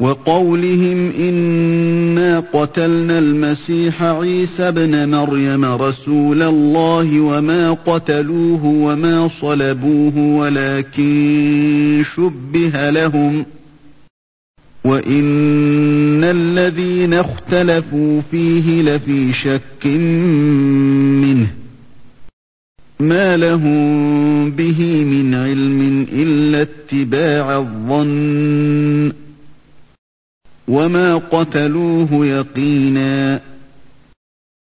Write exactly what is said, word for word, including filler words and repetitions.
وقولهم إنا قتلنا المسيح عيسى ابن مريم رسول الله وما قتلوه وما صلبوه ولكن شبه لهم وإن الذين اختلفوا فيه لفي شك منه ما لهم به من علم إلا اتباع الظن وما قتلوه يقينا